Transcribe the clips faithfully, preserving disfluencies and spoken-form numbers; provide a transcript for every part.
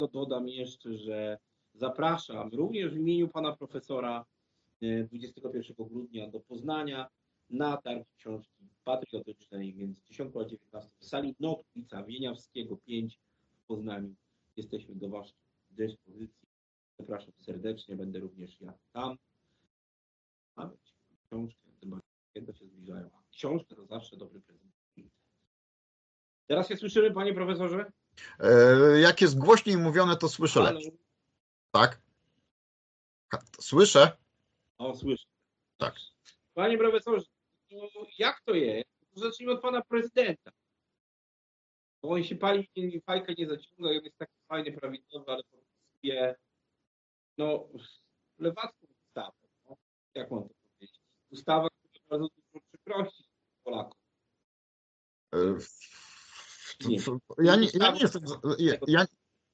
Dodam jeszcze, że zapraszam również w imieniu pana profesora dwudziestego pierwszego grudnia do Poznania na targ książki patriotycznej między dziesiątą a dziewiętnastą w sali Notlica Wieniawskiego pięć w Poznaniu. Jesteśmy do waszej dyspozycji. Zapraszam serdecznie, będę również ja tam. Mamy książkę, tym bardziej kiedy się zbliżają. A książka to zawsze dobry prezent. Teraz się słyszymy, panie profesorze? E, jak jest głośniej mówione, to słyszę Halo. lepiej. Tak? Słyszę? O, słyszę. Tak. Panie profesorze, to jak to jest? Zacznijmy od pana prezydenta. Bo on się pali, fajkę nie zaciąga i on jest taki fajny, prawidłowy, ale podpisuje no, lewacką ustawę. No, jak mam to powiedzieć? Ustawa, która bardzo dużo przykrości Polakom. E, nie. Ja nie, ja nie jestem. Ja, ja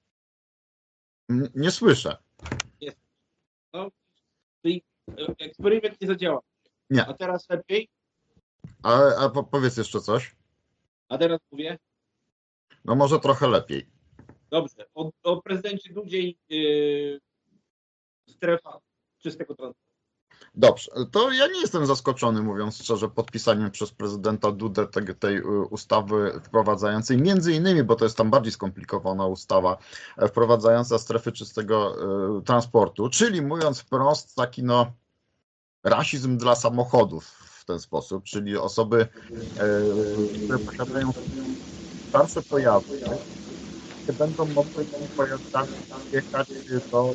nie słyszę. Jest. No, czyli eksperyment nie zadziała. Nie. A teraz lepiej? A, a powiedz jeszcze coś. A teraz mówię? No może trochę lepiej. Dobrze. O, o prezydencie Dudzie i yy, strefa czystego transportu. Dobrze. To ja nie jestem zaskoczony, mówiąc szczerze, podpisaniem przez prezydenta Dudę tej, tej ustawy wprowadzającej, między innymi, bo to jest tam bardziej skomplikowana ustawa, wprowadzająca strefy czystego y, transportu, czyli mówiąc wprost, taki no rasizm dla samochodów w ten sposób, czyli osoby, y, które posiadają starsze pojazdy, będą mogły tymi pojazdami jechać do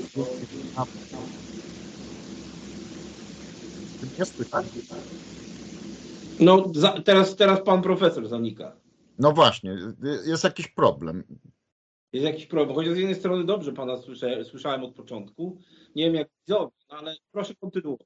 nie słychać? No za, teraz, teraz pan profesor zanika. No właśnie, jest jakiś problem. Jest jakiś problem, chociaż z jednej strony dobrze pana słyszę, słyszałem od początku, nie wiem jak widzowie, no ale proszę kontynuować.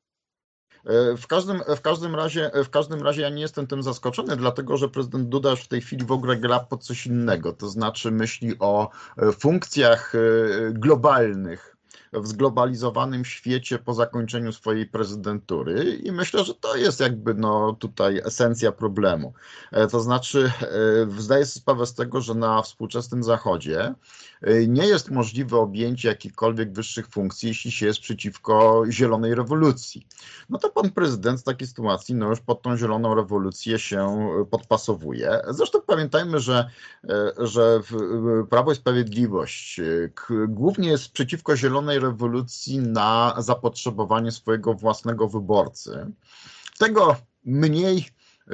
W każdym, w, każdym razie, w każdym razie ja nie jestem tym zaskoczony, dlatego że prezydent Duda już w tej chwili w ogóle gra pod coś innego, to znaczy myśli o funkcjach globalnych w zglobalizowanym świecie po zakończeniu swojej prezydentury i myślę, że to jest jakby no tutaj esencja problemu. To znaczy zdaję sobie sprawę z tego, że na współczesnym Zachodzie nie jest możliwe objęcie jakichkolwiek wyższych funkcji, jeśli się jest przeciwko zielonej rewolucji. No to pan prezydent w takiej sytuacji no już pod tą zieloną rewolucję się podpasowuje. Zresztą pamiętajmy, że, że Prawo i Sprawiedliwość głównie jest przeciwko zielonej rewolucji na zapotrzebowanie swojego własnego wyborcy. Tego mniej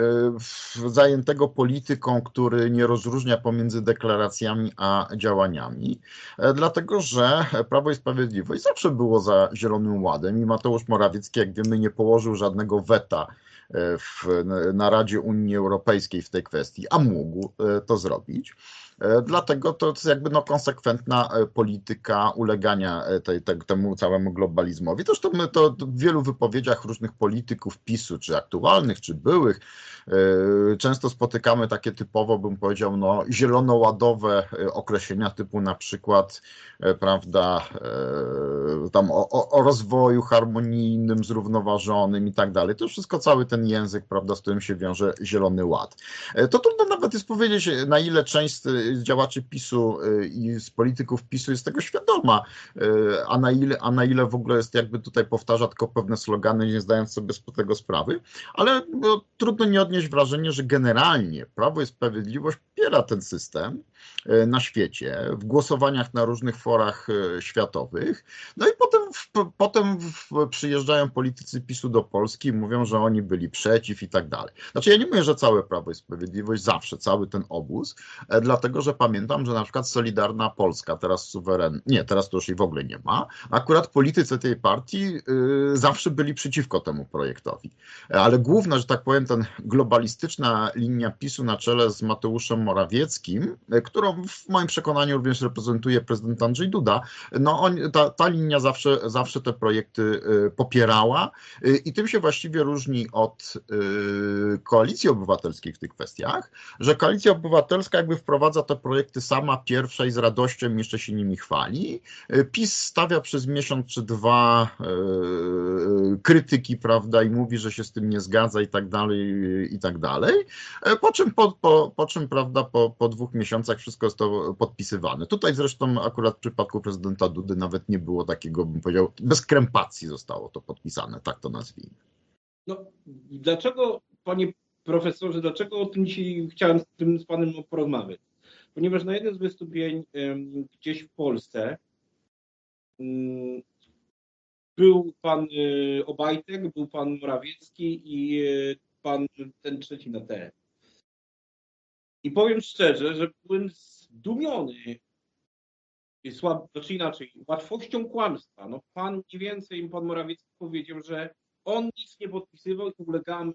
zajętego polityką, który nie rozróżnia pomiędzy deklaracjami a działaniami, dlatego że Prawo i Sprawiedliwość zawsze było za Zielonym Ładem i Mateusz Morawiecki, jak wiemy, nie położył żadnego weta w, na Radzie Unii Europejskiej w tej kwestii, a mógł to zrobić. Dlatego to jest jakby no konsekwentna polityka ulegania tej, tej, temu całemu globalizmowi. Zresztą my to w wielu wypowiedziach różnych polityków PiSu, czy aktualnych, czy byłych, często spotykamy takie typowo, bym powiedział, no, zielonoładowe określenia typu na przykład, prawda, tam o, o rozwoju harmonijnym, zrównoważonym i tak dalej. To wszystko cały ten język, prawda, z którym się wiąże Zielony Ład. To trudno nawet jest powiedzieć, na ile część z działaczy PiSu i z polityków PiSu jest tego świadoma, a na ile, a na ile w ogóle jest jakby tutaj powtarza tylko pewne slogany, nie zdając sobie z tego sprawy, ale no, trudno nie odnieść wrażenie, że generalnie Prawo i Sprawiedliwość popiera ten system na świecie, w głosowaniach na różnych forach światowych, no i potem, potem przyjeżdżają politycy PiSu do Polski i mówią, że oni byli przeciw i tak dalej. Znaczy ja nie mówię, że całe Prawo i Sprawiedliwość, zawsze, cały ten obóz, dlatego, że pamiętam, że na przykład Solidarna Polska, teraz suweren, nie, teraz to już jej w ogóle nie ma, akurat politycy tej partii zawsze byli przeciwko temu projektowi, ale główna, że tak powiem, ten globalistyczna linia PiSu na czele z Mateuszem Morawieckim, którą w moim przekonaniu również reprezentuje prezydent Andrzej Duda, no on, ta, ta linia zawsze, zawsze te projekty popierała i tym się właściwie różni od Koalicji Obywatelskiej w tych kwestiach, że Koalicja Obywatelska jakby wprowadza te projekty sama pierwsza i z radością jeszcze się nimi chwali. PiS stawia przez miesiąc czy dwa krytyki, prawda, i mówi, że się z tym nie zgadza i tak dalej, i tak dalej. Po czym, po, po, po czym prawda, po, po dwóch miesiącach wszystko jest to podpisywane. Tutaj zresztą akurat w przypadku prezydenta Dudy nawet nie było takiego, bym powiedział, bez krępacji zostało to podpisane, tak to nazwijmy. No, dlaczego, panie profesorze, dlaczego o tym dzisiaj chciałem z tym z panem porozmawiać? Ponieważ na jednym z wystąpień um, gdzieś w Polsce um, był pan y, Obajtek, był pan Morawiecki i y, pan ten trzeci na T. I powiem szczerze, że byłem zdumiony, słab, znaczy inaczej, łatwością kłamstwa. No pan mniej więcej, pan Morawiecki powiedział, że on nic nie podpisywał i ulegamy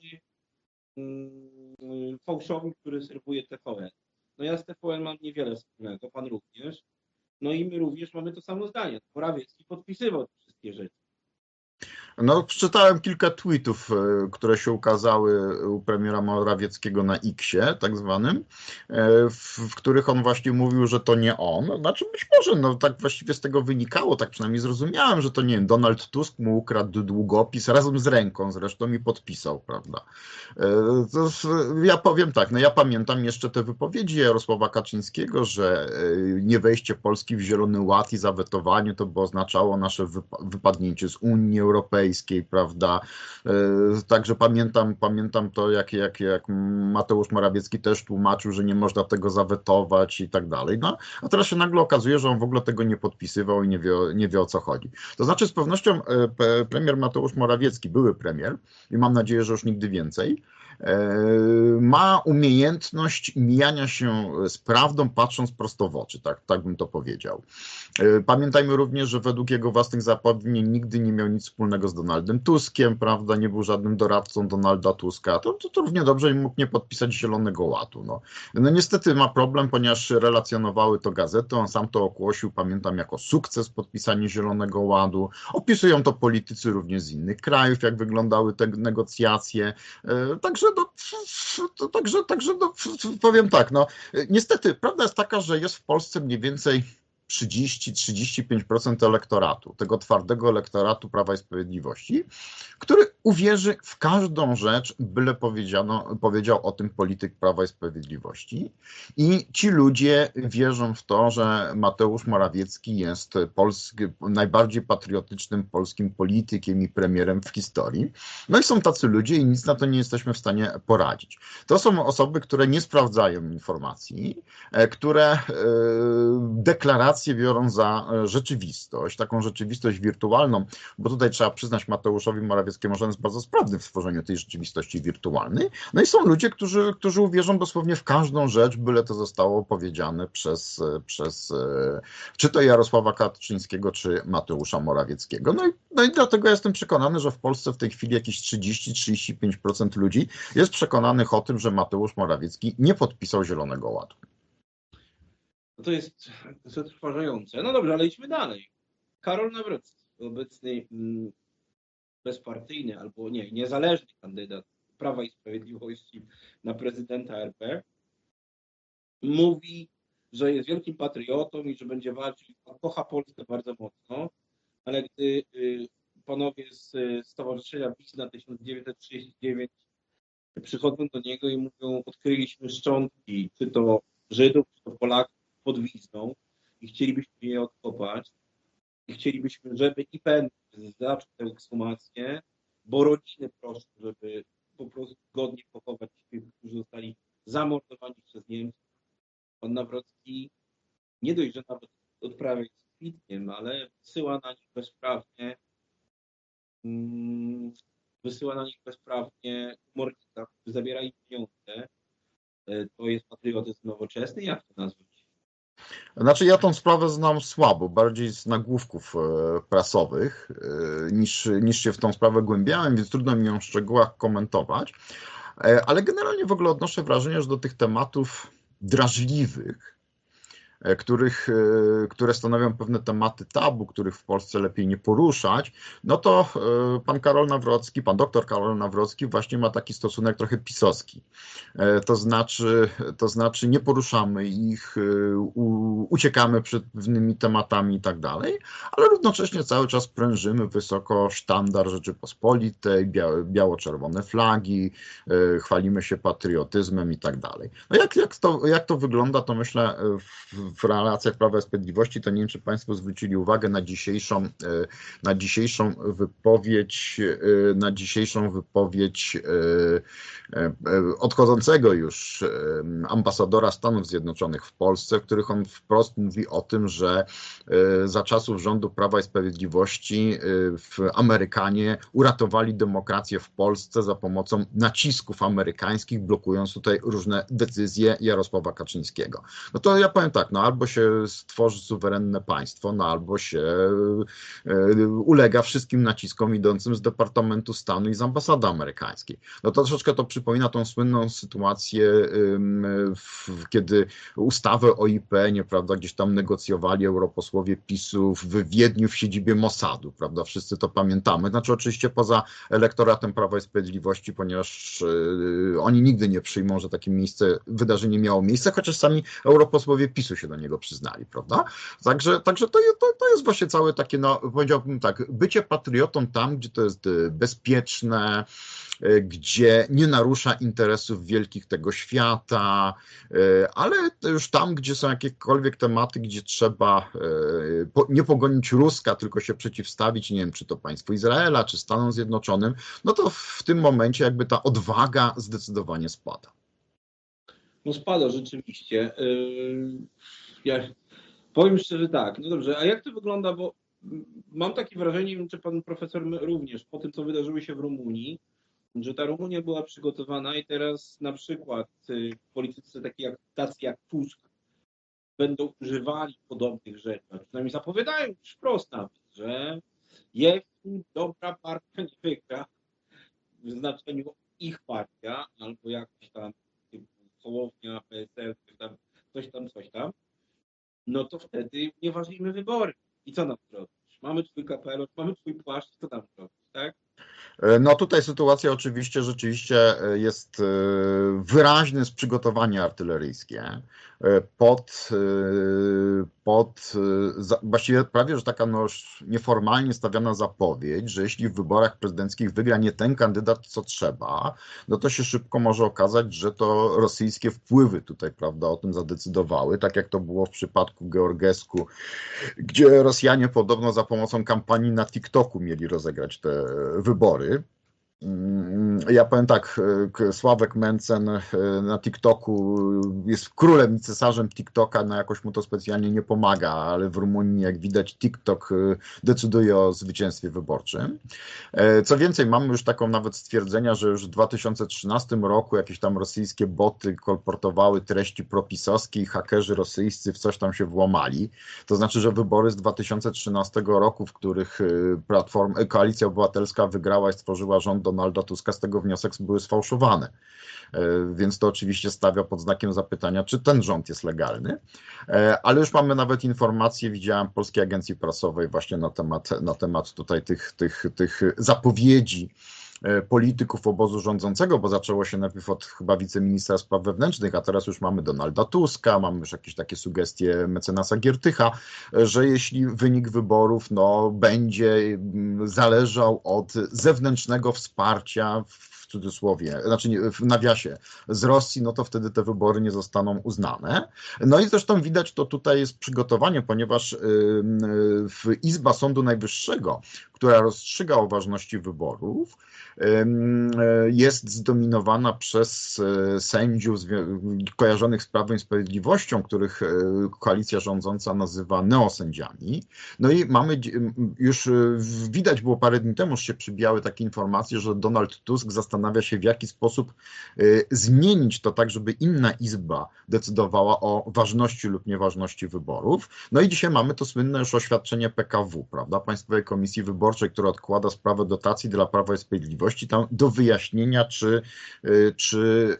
mm, fałszowi, który serwuje T V N. No ja z T V N mam niewiele wspólnego, pan również. No i my również mamy to samo zdanie. Morawiecki podpisywał te wszystkie rzeczy. No, przeczytałem kilka tweetów, które się ukazały u premiera Morawieckiego na X-ie, tak zwanym, w, w których on właśnie mówił, że to nie on. Znaczy być może, no tak właściwie z tego wynikało, tak przynajmniej zrozumiałem, że to nie wiem, Donald Tusk mu ukradł długopis razem z ręką zresztą i podpisał, prawda. To, ja powiem tak, no ja pamiętam jeszcze te wypowiedzi Jarosława Kaczyńskiego, że nie wejście Polski w Zielony Ład i zawetowanie to by oznaczało nasze wypa- wypadnięcie z Unii Europejskiej, prawda? Także pamiętam, pamiętam to, jak, jak, jak Mateusz Morawiecki też tłumaczył, że nie można tego zawetować i tak dalej. No, a teraz się nagle okazuje, że on w ogóle tego nie podpisywał i nie wie, nie wie o co chodzi. To znaczy z pewnością premier Mateusz Morawiecki, były premier i mam nadzieję, że już nigdy więcej, ma umiejętność mijania się z prawdą, patrząc prosto w oczy, tak, tak bym to powiedział. Pamiętajmy również, że według jego własnych zapewnień nigdy nie miał nic wspólnego z Donaldem Tuskiem, prawda, nie był żadnym doradcą Donalda Tuska, to, to, to równie dobrze mógł nie podpisać Zielonego Ładu. No. no niestety ma problem, ponieważ relacjonowały to gazety, on sam to ogłosił, pamiętam, jako sukces podpisanie Zielonego Ładu. Opisują to politycy również z innych krajów, jak wyglądały te negocjacje. Także, no, także, także no, powiem tak, no, niestety prawda jest taka, że jest w Polsce mniej więcej trzydzieści do trzydziestu pięciu procent elektoratu, tego twardego elektoratu Prawa i Sprawiedliwości, który uwierzy w każdą rzecz, byle powiedziano, powiedział o tym polityk Prawa i Sprawiedliwości. I ci ludzie wierzą w to, że Mateusz Morawiecki jest polski, najbardziej patriotycznym polskim politykiem i premierem w historii. No i są tacy ludzie i nic na to nie jesteśmy w stanie poradzić. To są osoby, które nie sprawdzają informacji, które deklaracje biorą za rzeczywistość, taką rzeczywistość wirtualną, bo tutaj trzeba przyznać Mateuszowi Morawieckiemu, że on jest bardzo sprawny w tworzeniu tej rzeczywistości wirtualnej. No i są ludzie, którzy, którzy uwierzą dosłownie w każdą rzecz, byle to zostało powiedziane przez, przez czy to Jarosława Kaczyńskiego, czy Mateusza Morawieckiego. No i, no i dlatego ja jestem przekonany, że w Polsce w tej chwili jakieś trzydzieści do trzydziestu pięciu procent ludzi jest przekonanych o tym, że Mateusz Morawiecki nie podpisał Zielonego Ładu. No to jest zatrważające. No dobrze, ale idźmy dalej. Karol Nawrocki, obecny mm, bezpartyjny albo nie, niezależny kandydat Prawa i Sprawiedliwości na prezydenta R P, mówi, że jest wielkim patriotą i że będzie walczył, kocha Polskę bardzo mocno, ale gdy y, panowie z Stowarzyszenia Wiśna tysiąc dziewięćset trzydzieści dziewięć przychodzą do niego i mówią, odkryliśmy szczątki, czy to Żydów, czy to Polaków pod Wisną i chcielibyśmy je odkopać i chcielibyśmy, żeby I P N zaczął tę ekshumację, bo rodziny proszą, żeby po prostu godnie pochować tych, którzy zostali zamordowani przez Niemców. Pan Nawrocki nie dość, że nawet odprawia ich z kwitkiem, ale wysyła na nich bezprawnie mm, wysyła na nich bezprawnie komornika, który zabiera im pieniądze. To jest patriotyzm nowoczesny? Jak to nazwać? Znaczy ja tą sprawę znam słabo, bardziej z nagłówków prasowych niż, niż się w tą sprawę głębiałem, więc trudno mi ją w szczegółach komentować, ale generalnie w ogóle odnoszę wrażenie, że do tych tematów drażliwych których, które stanowią pewne tematy tabu, których w Polsce lepiej nie poruszać, no to pan Karol Nawrocki, pan doktor Karol Nawrocki właśnie ma taki stosunek trochę pisowski. To znaczy, to znaczy nie poruszamy ich, uciekamy przed pewnymi tematami i tak dalej, ale równocześnie cały czas prężymy wysoko sztandar Rzeczypospolitej, biało-czerwone flagi, chwalimy się patriotyzmem i tak dalej. No jak, jak, to, jak to wygląda, to myślę w, w relacjach Prawa i Sprawiedliwości, to nie wiem, czy Państwo zwrócili uwagę na dzisiejszą, na dzisiejszą wypowiedź, na dzisiejszą wypowiedź odchodzącego już ambasadora Stanów Zjednoczonych w Polsce, w których on wprost mówi o tym, że za czasów rządu Prawa i Sprawiedliwości w Amerykanie uratowali demokrację w Polsce za pomocą nacisków amerykańskich, blokując tutaj różne decyzje Jarosława Kaczyńskiego. No to ja powiem tak, no albo się stworzy suwerenne państwo, no albo się ulega wszystkim naciskom idącym z Departamentu Stanu i z ambasady amerykańskiej. No to troszeczkę to przypomina tą słynną sytuację, kiedy ustawę o I P N ie, prawda, gdzieś tam negocjowali europosłowie PiSu w Wiedniu w siedzibie Mossadu, prawda, wszyscy to pamiętamy. Znaczy oczywiście poza elektoratem Prawa i Sprawiedliwości, ponieważ oni nigdy nie przyjmą, że takie miejsce, wydarzenie miało miejsce, chociaż sami europosłowie PiSu się do niego przyznali, prawda. Także, także to, to, to jest właśnie całe takie, no powiedziałbym tak, bycie patriotą tam, gdzie to jest bezpieczne, gdzie nie narusza interesów wielkich tego świata, ale już tam, gdzie są jakiekolwiek tematy, gdzie trzeba nie pogonić Ruska, tylko się przeciwstawić, nie wiem, czy to państwu Izraela, czy Stanom Zjednoczonym, no to w tym momencie jakby ta odwaga zdecydowanie spada. No spada rzeczywiście. Ja powiem szczerze tak, no dobrze, a jak to wygląda, bo mam takie wrażenie, nie wiem, czy pan profesor również, po tym, co wydarzyło się w Rumunii, że ta Rumunia była przygotowana i teraz na przykład politycy tacy jak, tacy jak Tusk będą używali podobnych rzeczy, a przynajmniej zapowiadają już wprost nawet, że jeśli dobra partia nie wygra w znaczeniu ich partia, albo jakoś tam typu Hołownia, P S L, coś tam, coś tam, coś tam, no to wtedy nie ważimy wybory. I co nam zrobić? Mamy twój kapelusz, mamy twój płaszcz, co tam zrobić, tak? No tutaj sytuacja oczywiście rzeczywiście jest wyraźne z przygotowanie artyleryjskie pod, pod właściwie prawie, że taka no nieformalnie stawiana zapowiedź, że jeśli w wyborach prezydenckich wygra nie ten kandydat, co trzeba, no to się szybko może okazać, że to rosyjskie wpływy tutaj, prawda, o tym zadecydowały, tak jak to było w przypadku Georgesku, gdzie Rosjanie podobno za pomocą kampanii na TikToku mieli rozegrać te wybory. Ja powiem tak, Sławek Mencen na TikToku jest królem i cesarzem TikToka, no jakoś mu to specjalnie nie pomaga, ale w Rumunii, jak widać, TikTok decyduje o zwycięstwie wyborczym. Co więcej, mamy już taką nawet stwierdzenia, że już w dwa tysiące trzynastym roku jakieś tam rosyjskie boty kolportowały treści propisowskie i hakerzy rosyjscy w coś tam się włamali. To znaczy, że wybory z dwa tysiące trzynastego roku, w których Platforma, Koalicja Obywatelska wygrała i stworzyła rząd Donalda Tuska, z tego wniosek były sfałszowane. Więc to oczywiście stawia pod znakiem zapytania, czy ten rząd jest legalny. Ale już mamy nawet informacje, widziałem Polskiej Agencji Prasowej właśnie na temat, na temat tutaj tych, tych, tych zapowiedzi polityków obozu rządzącego, bo zaczęło się najpierw od chyba wiceministra spraw wewnętrznych, a teraz już mamy Donalda Tuska, mamy już jakieś takie sugestie mecenasa Giertycha, że jeśli wynik wyborów no, będzie zależał od zewnętrznego wsparcia, w cudzysłowie, znaczy w nawiasie, z Rosji, no to wtedy te wybory nie zostaną uznane. No i zresztą widać to tutaj jest przygotowanie, ponieważ Izba Sądu Najwyższego, która rozstrzyga o ważności wyborów, jest zdominowana przez sędziów kojarzonych z Prawem i Sprawiedliwością, których koalicja rządząca nazywa neosędziami. No i mamy, już widać było parę dni temu, że się przybijały takie informacje, że Donald Tusk zastanawia się, w jaki sposób zmienić to tak, żeby inna izba decydowała o ważności lub nieważności wyborów. No i dzisiaj mamy to słynne już oświadczenie P K W, prawda, Państwowej Komisji Wyborczej, Wyborczej, która odkłada sprawę dotacji dla Prawa i Sprawiedliwości, tam do wyjaśnienia, czy, czy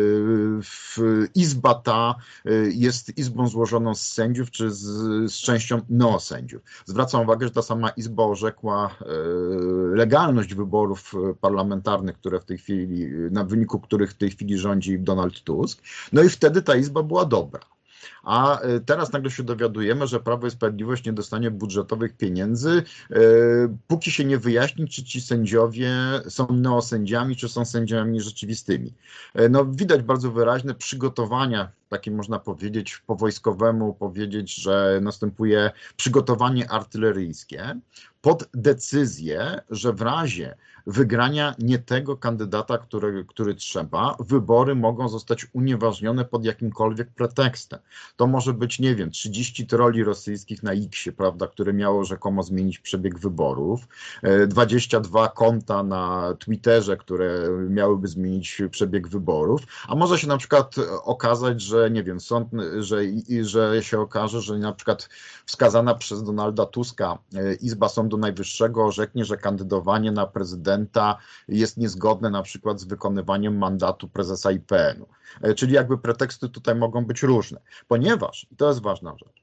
izba ta jest izbą złożoną z sędziów, czy z, z częścią neosędziów. Zwracam uwagę, że ta sama izba orzekła legalność wyborów parlamentarnych, które w tej chwili, na wyniku których w tej chwili rządzi Donald Tusk. No i wtedy ta izba była dobra. A teraz nagle się dowiadujemy, że Prawo i Sprawiedliwość nie dostanie budżetowych pieniędzy, póki się nie wyjaśni, czy ci sędziowie są neosędziami, czy są sędziami rzeczywistymi. No, widać bardzo wyraźne przygotowania, takie można powiedzieć po wojskowemu, powiedzieć, że następuje przygotowanie artyleryjskie pod decyzję, że w razie wygrania nie tego kandydata, który, który trzeba, wybory mogą zostać unieważnione pod jakimkolwiek pretekstem. To może być, nie wiem, trzydzieści troli rosyjskich na X-ie, prawda, które miało rzekomo zmienić przebieg wyborów, dwadzieścia dwa konta na Twitterze, które miałyby zmienić przebieg wyborów, a może się na przykład okazać, że nie wiem, sąd, że, że się okaże, że na przykład wskazana przez Donalda Tuska Izba Sądu Najwyższego orzeknie, że kandydowanie na prezydenta jest niezgodne na przykład z wykonywaniem mandatu prezesa I P N u. Czyli jakby preteksty tutaj mogą być różne, ponieważ, i to jest ważna rzecz,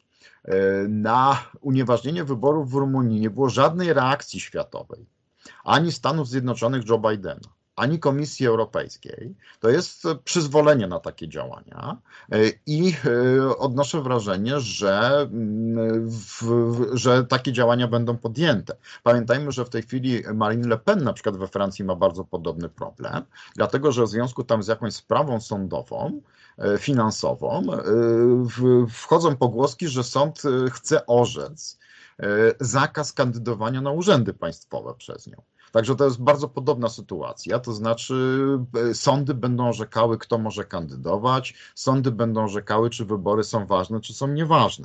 na unieważnienie wyborów w Rumunii nie było żadnej reakcji światowej, ani Stanów Zjednoczonych Joe Bidena, ani Komisji Europejskiej, to jest przyzwolenie na takie działania i odnoszę wrażenie, że, w, że takie działania będą podjęte. Pamiętajmy, że w tej chwili Marine Le Pen na przykład we Francji ma bardzo podobny problem, dlatego że w związku tam z jakąś sprawą sądową, finansową, wchodzą pogłoski, że sąd chce orzec zakaz kandydowania na urzędy państwowe przez nią. Także to jest bardzo podobna sytuacja, to znaczy sądy będą orzekały, kto może kandydować, sądy będą orzekały, czy wybory są ważne, czy są nieważne.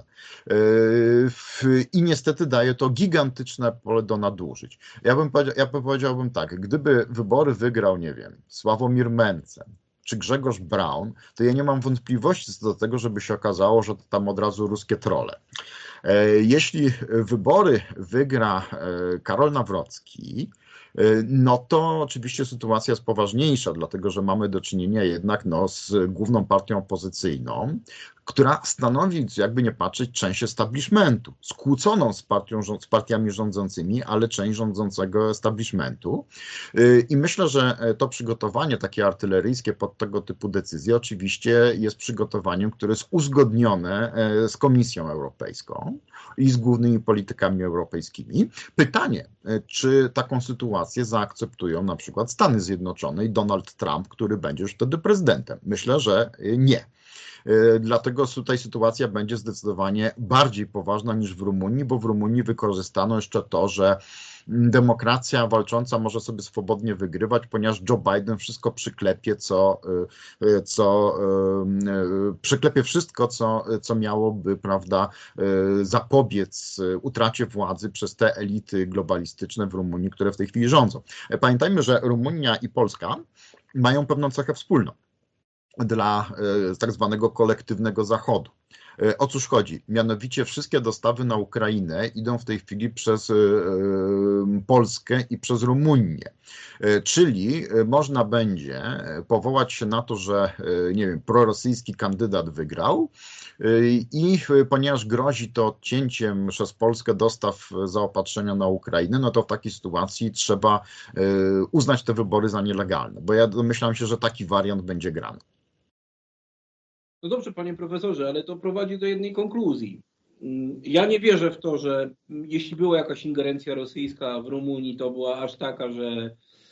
I niestety daje to gigantyczne pole do nadużyć. Ja bym powiedział, ja bym powiedziałbym tak, gdyby wybory wygrał, nie wiem, Sławomir Mencen, czy Grzegorz Braun, to ja nie mam wątpliwości co do tego, żeby się okazało, że to tam od razu ruskie trolle. Jeśli wybory wygra Karol Nawrocki, no to oczywiście sytuacja jest poważniejsza, dlatego że mamy do czynienia jednak no, z główną partią opozycyjną, która stanowi, jakby nie patrzeć, część establishmentu, skłóconą z, partią, z partiami rządzącymi, ale część rządzącego establishmentu. I myślę, że to przygotowanie takie artyleryjskie pod tego typu decyzje oczywiście jest przygotowaniem, które jest uzgodnione z Komisją Europejską i z głównymi politykami europejskimi. Pytanie, czy taką sytuację zaakceptują na przykład Stany Zjednoczone i Donald Trump, który będzie już wtedy prezydentem? Myślę, że nie. Dlatego tutaj sytuacja będzie zdecydowanie bardziej poważna niż w Rumunii, bo w Rumunii wykorzystano jeszcze to, że demokracja walcząca może sobie swobodnie wygrywać, ponieważ Joe Biden wszystko przyklepie, co, co przyklepie wszystko, co, co miałoby, prawda, zapobiec utracie władzy przez te elity globalistyczne w Rumunii, które w tej chwili rządzą. Pamiętajmy, że Rumunia i Polska mają pewną cechę wspólną dla tak zwanego kolektywnego Zachodu. O cóż chodzi? Mianowicie wszystkie dostawy na Ukrainę idą w tej chwili przez Polskę i przez Rumunię. Czyli można będzie powołać się na to, że nie wiem, prorosyjski kandydat wygrał i ponieważ grozi to odcięciem przez Polskę dostaw zaopatrzenia na Ukrainę, no to w takiej sytuacji trzeba uznać te wybory za nielegalne, bo ja domyślam się, że taki wariant będzie grany. No dobrze, panie profesorze, ale to prowadzi do jednej konkluzji. Ja nie wierzę w to, że jeśli była jakaś ingerencja rosyjska w Rumunii, to była aż taka, że,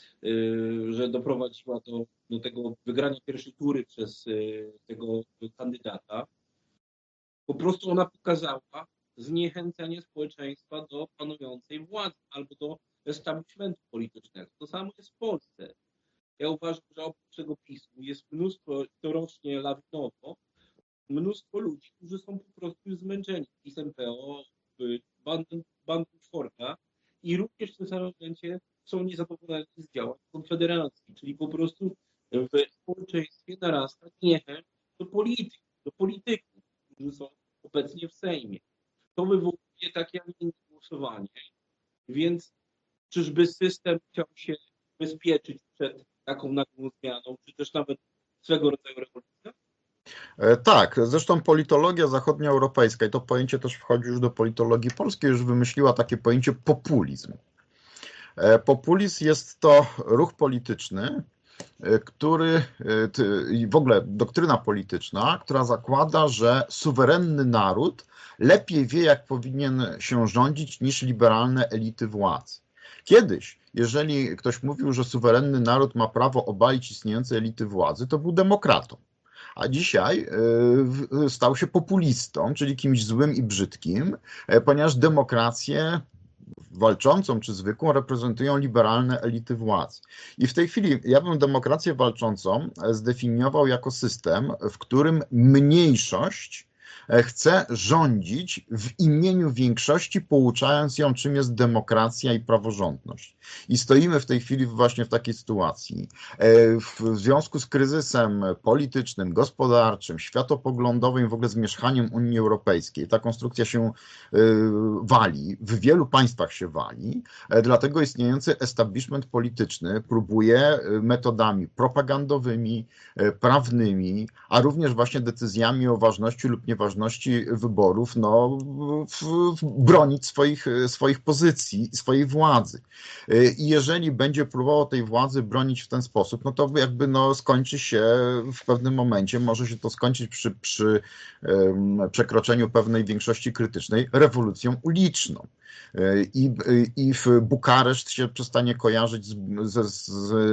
że doprowadziła to do tego wygrania pierwszej tury przez tego kandydata. Po prostu ona pokazała zniechęcenie społeczeństwa do panującej władzy albo do establishmentu politycznego. To samo jest w Polsce. Ja uważam, że oprócz tego PiSu jest mnóstwo, to rośnie lawinowo, mnóstwo ludzi, którzy są po prostu już zmęczeni PiS-em P O, bandą, bandą czworga i również w tym samym momencie są niezadowoleni z działań Konfederacji, czyli po prostu w społeczeństwie narasta niechęć do polityki, do polityków, którzy są obecnie w Sejmie. To wywołuje takie, a nie inne głosowanie, więc Czyżby system chciał się bezpieczyć przed taką nagłą zmianą, czy też nawet swego rodzaju rewolucją? Tak, zresztą politologia zachodnioeuropejska, i to pojęcie też wchodzi już do politologii polskiej, już wymyśliła takie pojęcie populizm. Populizm jest to ruch polityczny, który, i w ogóle doktryna polityczna, która zakłada, że suwerenny naród lepiej wie, jak powinien się rządzić niż liberalne elity władzy. Kiedyś, jeżeli ktoś mówił, że suwerenny naród ma prawo obalić istniejące elity władzy, to był demokratą. A dzisiaj stał się populistą, czyli kimś złym i brzydkim, ponieważ demokrację walczącą czy zwykłą reprezentują liberalne elity władzy. I w tej chwili ja bym demokrację walczącą zdefiniował jako system, w którym mniejszość chce rządzić w imieniu większości, pouczając ją, czym jest demokracja i praworządność. I stoimy w tej chwili właśnie w takiej sytuacji. W związku z kryzysem politycznym, gospodarczym, światopoglądowym, w ogóle z mieszkaniem Unii Europejskiej, ta konstrukcja się wali, w wielu państwach się wali, dlatego istniejący establishment polityczny próbuje metodami propagandowymi, prawnymi, a również właśnie decyzjami o ważności lub nieważności wyborów, no, w, w, bronić swoich, swoich pozycji, swojej władzy. I jeżeli będzie próbował tej władzy bronić w ten sposób, no to jakby no, skończy się w pewnym momencie, może się to skończyć przy, przy um, przekroczeniu pewnej większości krytycznej rewolucją uliczną. I, i w Bukareszt się przestanie kojarzyć z, z,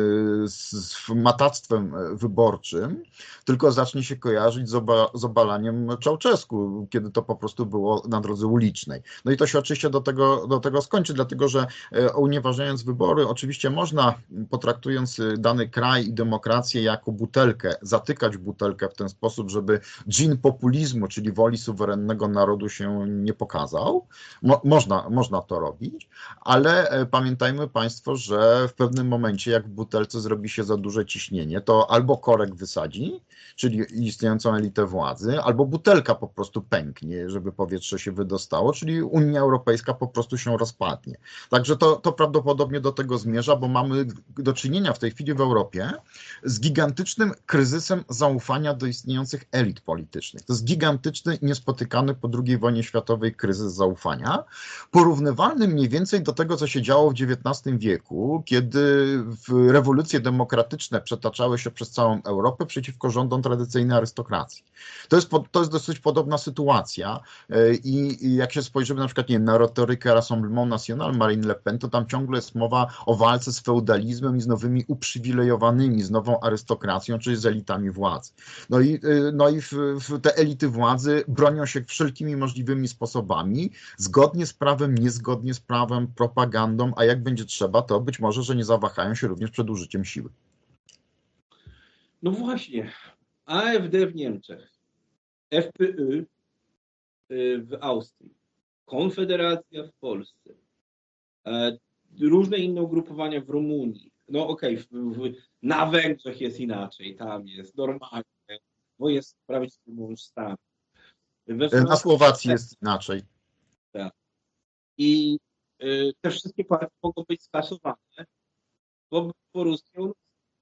z, z matactwem wyborczym, tylko zacznie się kojarzyć z, oba, z obalaniem Ceausescu, kiedy to po prostu było na drodze ulicznej. No i to się oczywiście do tego, do tego skończy, dlatego że unieważniając wybory, oczywiście można, potraktując dany kraj i demokrację jako butelkę, zatykać butelkę w ten sposób, żeby dżin populizmu, czyli woli suwerennego narodu się nie pokazał. Mo, można, można to robić, ale pamiętajmy Państwo, że w pewnym momencie, jak w butelce zrobi się za duże ciśnienie, to albo korek wysadzi, czyli istniejącą elitę władzy, albo butelka po prostu pęknie, żeby powietrze się wydostało, czyli Unia Europejska po prostu się rozpadnie. Także to, to prawdopodobnie do tego zmierza, bo mamy do czynienia w tej chwili w Europie z gigantycznym kryzysem zaufania do istniejących elit politycznych. To jest gigantyczny, niespotykany po drugiej wojnie światowej kryzys zaufania, porównywalny mniej więcej do tego, co się działo w dziewiętnastym wieku, kiedy rewolucje demokratyczne przetaczały się przez całą Europę przeciwko rządom tradycyjnej arystokracji. To jest, to jest dosyć podobna sytuacja i, i jak się spojrzymy na przykład nie wiem, na retorykę Rassemblement National Marine Le Pen, to tam ciągle jest mowa o walce z feudalizmem i z nowymi uprzywilejowanymi, z nową arystokracją, czyli z elitami władzy. No i, no i w, w te elity władzy bronią się wszelkimi możliwymi sposobami, zgodnie z prawem, niezgodnie z prawem, propagandą, a jak będzie trzeba, to być może, że nie zawahają się również przed użyciem siły. No właśnie, A F D w Niemczech, F P Ö w Austrii, Konfederacja w Polsce, różne inne ugrupowania w Rumunii. No okej, okay, na Węgrzech jest inaczej, tam jest normalnie, bo jest prawdziwy mąż stanu. Na Słowacji jest inaczej. Tak. I y, te wszystkie partie mogą być skasowane, bo po rusku.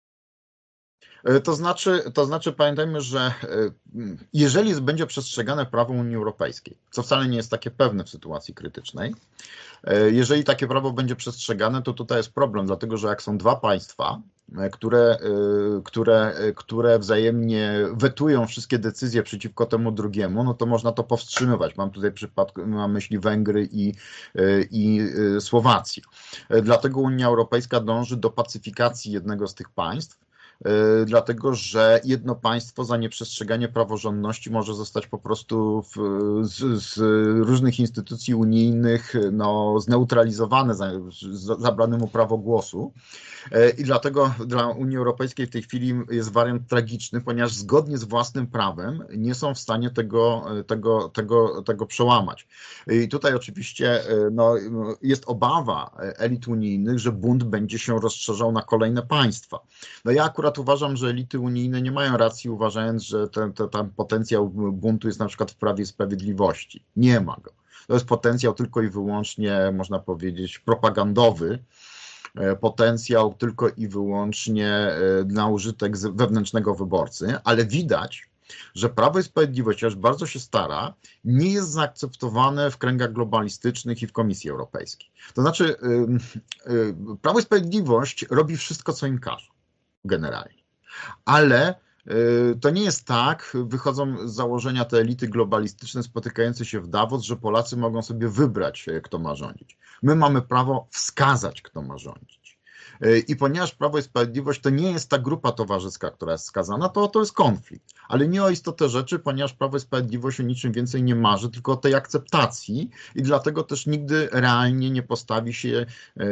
To znaczy, to znaczy pamiętajmy, że jeżeli będzie przestrzegane prawo Unii Europejskiej, co wcale nie jest takie pewne w sytuacji krytycznej, jeżeli takie prawo będzie przestrzegane, to tutaj jest problem, dlatego że jak są dwa państwa, które, które, które wzajemnie wetują wszystkie decyzje przeciwko temu drugiemu, no to można to powstrzymywać. Mam tutaj przypadek, mam na myśli Węgry i, i Słowację. Dlatego Unia Europejska dąży do pacyfikacji jednego z tych państw, dlatego że jedno państwo za nieprzestrzeganie praworządności może zostać po prostu w, z, z różnych instytucji unijnych no, zneutralizowane, za, zabrane mu prawo głosu. I dlatego dla Unii Europejskiej w tej chwili jest wariant tragiczny, ponieważ zgodnie z własnym prawem nie są w stanie tego, tego, tego, tego przełamać. I tutaj oczywiście no, jest obawa elit unijnych, że bunt będzie się rozszerzał na kolejne państwa. No ja akurat uważam, że elity unijne nie mają racji, uważając, że ten, ten, ten potencjał buntu jest na przykład w Prawie i Sprawiedliwości. Nie ma go. To jest potencjał tylko i wyłącznie, można powiedzieć, propagandowy, potencjał tylko i wyłącznie na użytek wewnętrznego wyborcy, ale widać, że Prawo i Sprawiedliwość, chociaż bardzo się stara, nie jest zaakceptowane w kręgach globalistycznych i w Komisji Europejskiej. To znaczy, Prawo i Sprawiedliwość robi wszystko, co im każą, generalnie. Ale to nie jest tak, wychodzą z założenia te elity globalistyczne spotykające się w Davos, że Polacy mogą sobie wybrać, kto ma rządzić. My mamy prawo wskazać, kto ma rządzić. I ponieważ Prawo i Sprawiedliwość to nie jest ta grupa towarzyska, która jest skazana, to to jest konflikt. Ale nie o istotę rzeczy, ponieważ Prawo i Sprawiedliwość o niczym więcej nie marzy, tylko o tej akceptacji i dlatego też nigdy realnie nie postawi się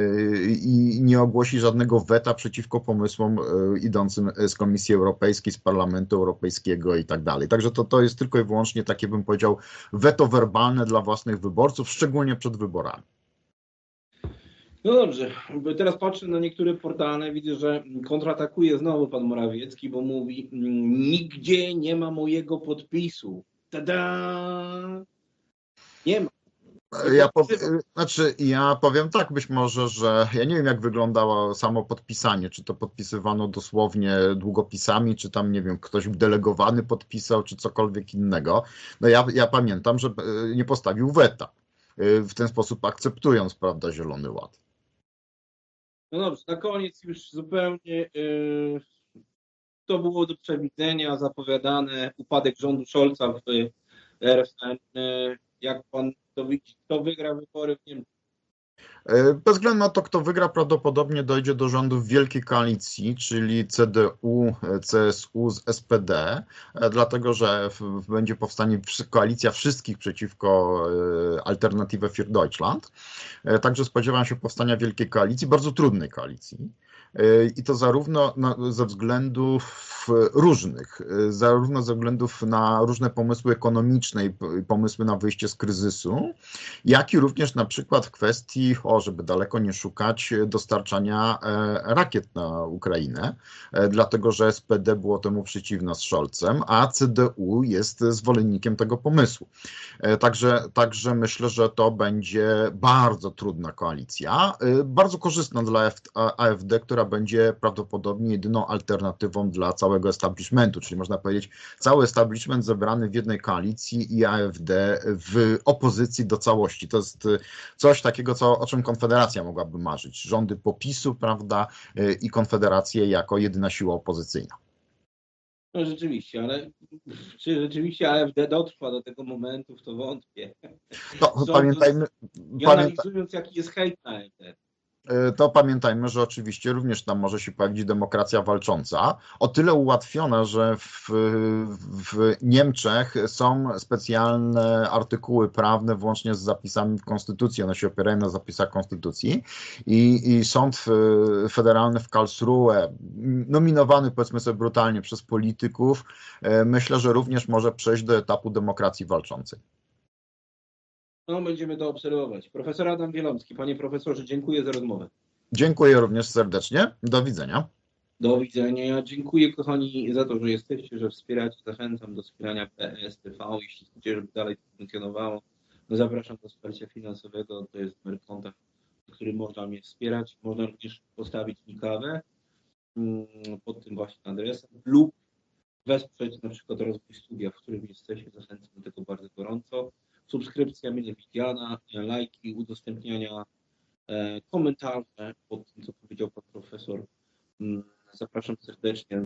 i nie ogłosi żadnego weta przeciwko pomysłom idącym z Komisji Europejskiej, z Parlamentu Europejskiego i tak dalej. Także to, to jest tylko i wyłącznie takie, bym powiedział, weto werbalne dla własnych wyborców, szczególnie przed wyborami. No dobrze, teraz patrzę na niektóre portale, widzę, że kontratakuje znowu pan Morawiecki, bo mówi, nigdzie nie ma mojego podpisu. Tada! Nie ma. Ja, powie, znaczy, ja powiem tak, być może, że ja nie wiem, jak wyglądało samo podpisanie, czy to podpisywano dosłownie długopisami, czy tam, nie wiem, ktoś delegowany podpisał, czy cokolwiek innego. No ja, ja pamiętam, że nie postawił weta, w ten sposób akceptując, prawda, Zielony Ład. No dobrze, na koniec już zupełnie yy, to było do przewidzenia, zapowiadane, upadek rządu Scholza w R F N. Yy, jak pan to widzi, kto wygra wybory w Niemczech? Bez względu na to, kto wygra, prawdopodobnie dojdzie do rządu w wielkiej koalicji, czyli C D U, C S U z S P D, dlatego że będzie powstanie koalicja wszystkich przeciwko Alternative für Deutschland. Także spodziewam się powstania wielkiej koalicji, bardzo trudnej koalicji. I to zarówno ze względów różnych, zarówno ze względów na różne pomysły ekonomiczne i pomysły na wyjście z kryzysu, jak i również na przykład w kwestii, o, żeby daleko nie szukać, dostarczania rakiet na Ukrainę, dlatego że S P D było temu przeciwne z Scholzem, a C D U jest zwolennikiem tego pomysłu. Także, także myślę, że to będzie bardzo trudna koalicja, bardzo korzystna dla A F D, która będzie prawdopodobnie jedyną alternatywą dla całego establishmentu, czyli można powiedzieć cały establishment zebrany w jednej koalicji i A F D w opozycji do całości. To jest coś takiego, co, o czym Konfederacja mogłaby marzyć. Rządy PO-PiS-u, prawda, i Konfederację jako jedyna siła opozycyjna. No rzeczywiście, ale czy rzeczywiście A F D dotrwa do tego momentu, w to wątpię. No, pamiętajmy, I analizując, jaki jest hejt na A F D. To pamiętajmy, że oczywiście również tam może się pojawić demokracja walcząca. O tyle ułatwiona, że w, w Niemczech są specjalne artykuły prawne włącznie z zapisami w Konstytucji. One się opierają na zapisach Konstytucji i, i sąd federalny w Karlsruhe, nominowany, powiedzmy sobie brutalnie, przez polityków, myślę, że również może przejść do etapu demokracji walczącej. No, będziemy to obserwować. Profesor Adam Wielomski, panie profesorze, dziękuję za rozmowę. Dziękuję również serdecznie. Do widzenia. Do widzenia. Dziękuję, kochani, za to, że jesteście, że wspieracie. Zachęcam do wspierania P S T V. Jeśli chcecie, żeby dalej to funkcjonowało, no zapraszam do wsparcia finansowego. To jest numer konta, w którym można mnie wspierać. Można również postawić mi kawę pod tym właśnie adresem lub wesprzeć na przykład rozwój studia, w którym jesteśmy. Zachęcam do tego bardzo gorąco. Subskrypcja mile widziana, lajki, udostępniania, komentarze pod tym, co powiedział pan profesor. Zapraszam serdecznie.